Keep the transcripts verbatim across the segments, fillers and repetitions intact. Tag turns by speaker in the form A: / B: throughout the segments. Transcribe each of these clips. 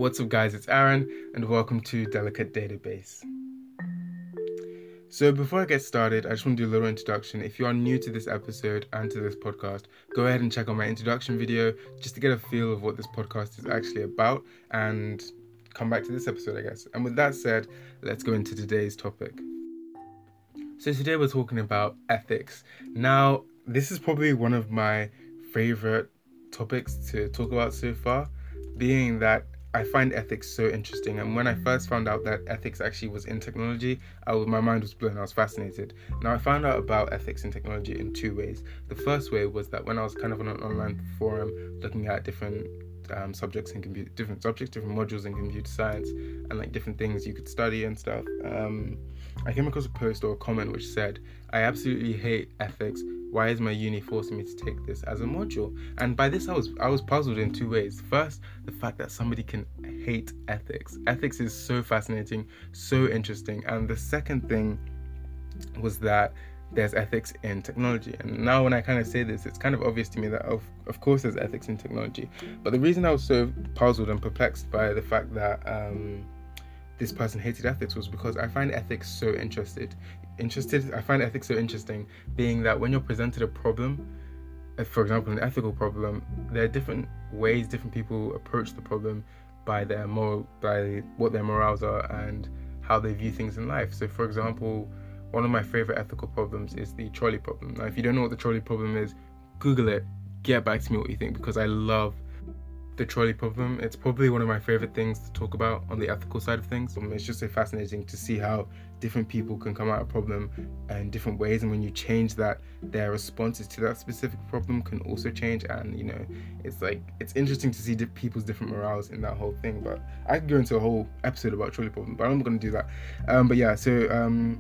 A: What's up guys, it's Aaron and welcome to Delicate Database. So before I get started, I just want to do a little introduction. If you are new to this episode and to this podcast, go ahead and check out my introduction video just to get a feel of what this podcast is actually about and come back to this episode, I guess. And with that said, let's go into today's topic. So today we're talking about ethics. Now, this is probably one of my favorite topics to talk about so far, being that I find ethics so interesting. And when I first found out that ethics actually was in technology, I was, my mind was blown. I was fascinated. Now, I found out about ethics in technology in two ways. The first way was that when I was kind of on an online forum looking at different um, subjects in computer, different subjects, different modules in computer science, and like different things you could study and stuff, um, I came across a post or a comment which said, "I absolutely hate ethics. Why is my uni forcing me to take this as a module?" And by this, I was I was puzzled in two ways. First, the fact that somebody can hate ethics. Ethics is so fascinating, so interesting. And the second thing was that there's ethics in technology. And now when I kind of say this, it's kind of obvious to me that of, of course there's ethics in technology. But the reason I was so puzzled and perplexed by the fact that um, this person hated ethics was because I find ethics so interested. Interested. I find ethics so interesting, being that when you're presented a problem, for example, an ethical problem, there are different ways different people approach the problem by their moral, by what their morals are and how they view things in life. So, for example, one of my favorite ethical problems is the trolley problem. Now, if you don't know what the trolley problem is, Google it. Get back to me what you think, because I love the trolley problem. It's probably one of my favorite things to talk about on the ethical side of things. It's just so fascinating to see how different people can come at a problem in different ways, and when you change that, their responses to that specific problem can also change. And you know, it's like it's interesting to see di- people's different morals in that whole thing. But I could go into a whole episode about trolley problem, but I'm not going to do that. Um, but yeah, so um,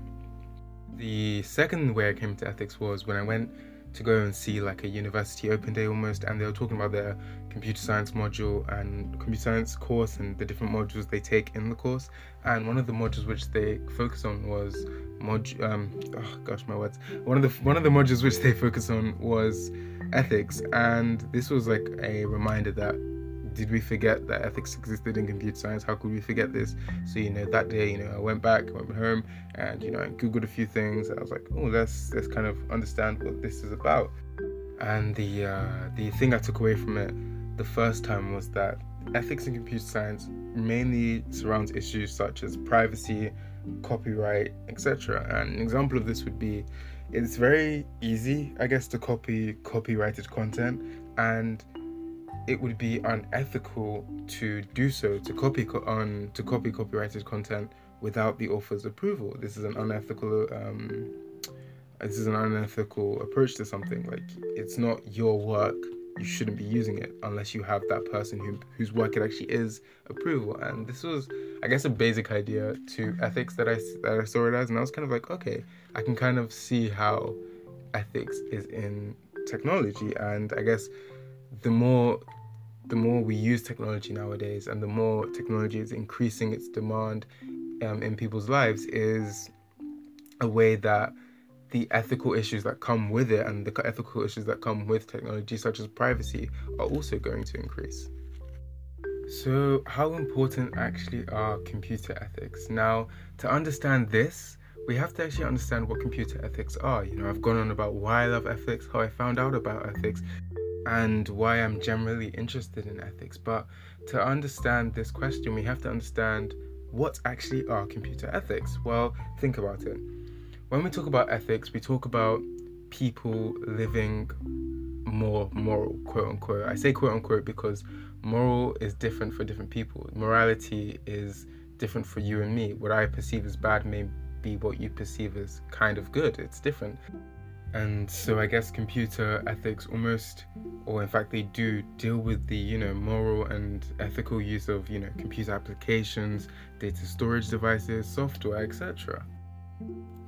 A: the second way I came to ethics was when I went to go and see like a university open day almost, and they were talking about their computer science module and computer science course and the different modules they take in the course. And one of the modules which they focus on was mod um oh gosh my words one of the one of the modules which they focus on was ethics. And this was like a reminder that, did we forget that ethics existed in computer science? How could we forget this? So, you know, that day, you know, I went back, went home, and, you know, I Googled a few things. And I was like, oh, let's let's kind of understand what this is about. And the uh, the thing I took away from it the first time was that ethics in computer science mainly surrounds issues such as privacy, copyright, et cetera. And an example of this would be, it's very easy, I guess, to copy copyrighted content, and it would be unethical to do so, to copy co- on to copy copyrighted content without the author's approval. This is an unethical um, this is an unethical approach to something. Like, it's not your work, you shouldn't be using it unless you have that person who whose work it actually is approval. And this was, I guess, a basic idea to ethics that I that I saw it as, and I was kind of like, okay, I can kind of see how ethics is in technology. And I guess the more the more we use technology nowadays, and the more technology is increasing its demand um, in people's lives, is a way that the ethical issues that come with it and the ethical issues that come with technology, such as privacy, are also going to increase. So how important actually are computer ethics? Now, to understand this, we have to actually understand what computer ethics are. You know, I've gone on about why I love ethics, how I found out about ethics, and why I'm generally interested in ethics. But to understand this question, we have to understand what actually are computer ethics. Well, think about it. When we talk about ethics, we talk about people living more moral, quote unquote. I say quote unquote because moral is different for different people. Morality is different for you and me. What I perceive as bad may be what you perceive as kind of good. It's different. And so I guess computer ethics almost, or in fact they do deal with the, you know, moral and ethical use of, you know, computer applications, data storage devices, software, et cetera.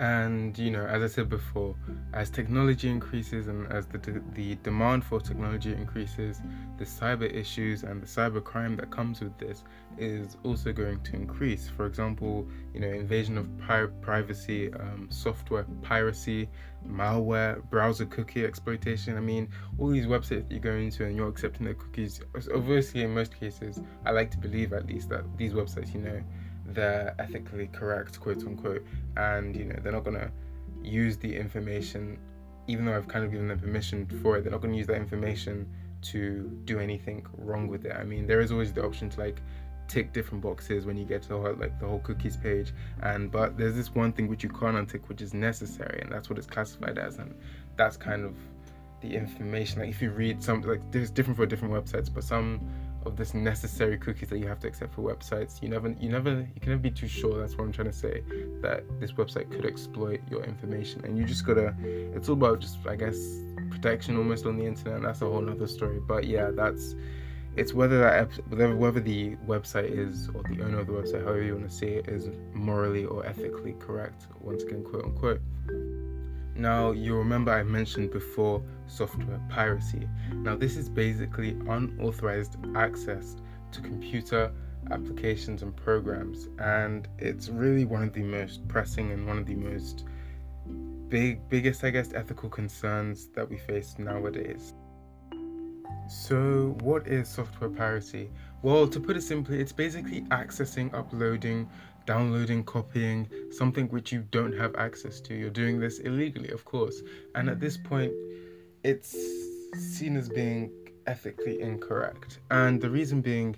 A: And, you know, as I said before, as technology increases and as the, de- the demand for technology increases, the cyber issues and the cyber crime that comes with this is also going to increase. For example, you know, invasion of pri- privacy, um, software piracy, malware, browser cookie exploitation. I mean, all these websites that you go into and you're accepting their cookies. Obviously, in most cases, I like to believe at least that these websites, you know, they're ethically correct, quote unquote, and you know they're not gonna use the information, even though I've kind of given them permission for it. They're not gonna use that information to do anything wrong with it. I mean, there is always the option to like tick different boxes when you get to the whole, like the whole cookies page, and but there's this one thing which you can't untick, which is necessary, and that's what it's classified as, and that's kind of the information. Like if you read some, like there's different for different websites, but some of this necessary cookies that you have to accept for websites, you never you never you can never be too sure. That's what I'm trying to say, that this website could exploit your information, and you just gotta, it's all about just, I guess, protection almost on the internet, and that's a whole nother story. But yeah, that's it's whether that whether whether the website is, or the owner of the website, however you want to say it, is morally or ethically correct, once again, quote unquote. Now, you remember I mentioned before software piracy. Now, this is basically unauthorized access to computer applications and programs, and it's really one of the most pressing and one of the most big, biggest, I guess, ethical concerns that we face nowadays. So, what is software piracy? Well, to put it simply, it's basically accessing, uploading, downloading, copying something which you don't have access to. You're doing this illegally, of course, and at this point it's seen as being ethically incorrect. And the reason being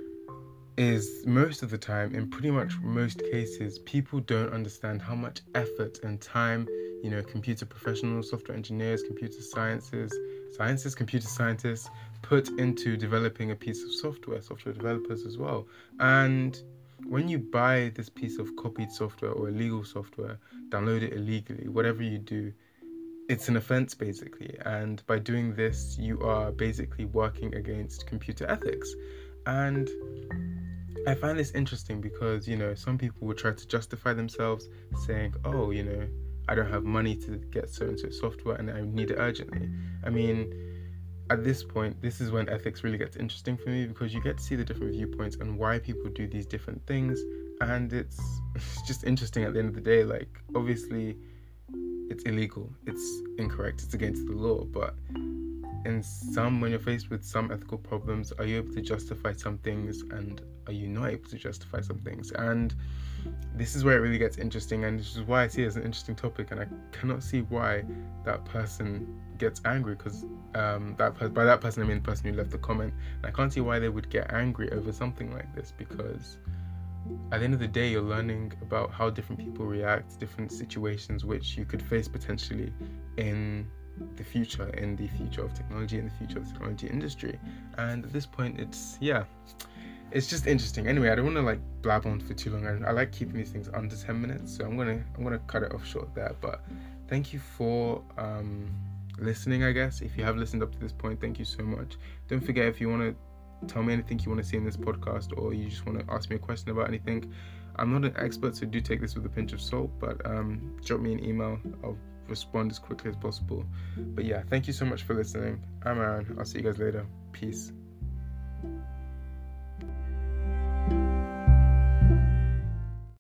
A: is, most of the time, in pretty much most cases, people don't understand how much effort and time, you know, computer professionals, software engineers, computer sciences sciences computer scientists put into developing a piece of software, software developers as well. And when you buy this piece of copied software or illegal software, download it illegally, whatever you do, it's an offense basically. And by doing this, you are basically working against computer ethics. And I find this interesting because, you know, some people will try to justify themselves saying, oh, you know, I don't have money to get so and so software and I need it urgently. I mean, at this point, this is when ethics really gets interesting for me, because you get to see the different viewpoints and why people do these different things, and it's, it's just interesting at the end of the day. Like, obviously, it's illegal, it's incorrect, it's against the law, but in some, when you're faced with some ethical problems, are you able to justify some things and are you not able to justify some things? And this is where it really gets interesting, and this is why I see it as an interesting topic, and I cannot see why that person gets angry, because um, that per- by that person I mean the person who left the comment, and I can't see why they would get angry over something like this, because at the end of the day, you're learning about how different people react to different situations which you could face potentially in the future, in the future of technology, in the future of the technology industry. And at this point, it's, yeah, it's just interesting. Anyway, I don't want to like blab on for too long. I, I like keeping these things under ten minutes, so I'm gonna I'm gonna cut it off short there. But thank you for um, listening. I guess if you have listened up to this point, thank you so much. Don't forget, if you want to tell me anything you want to see in this podcast, or you just want to ask me a question about anything, I'm not an expert, so do take this with a pinch of salt. But um, drop me an email. I'll respond as quickly as possible. But yeah, thank you so much for listening. I'm Aaron. I'll see you guys later. Peace.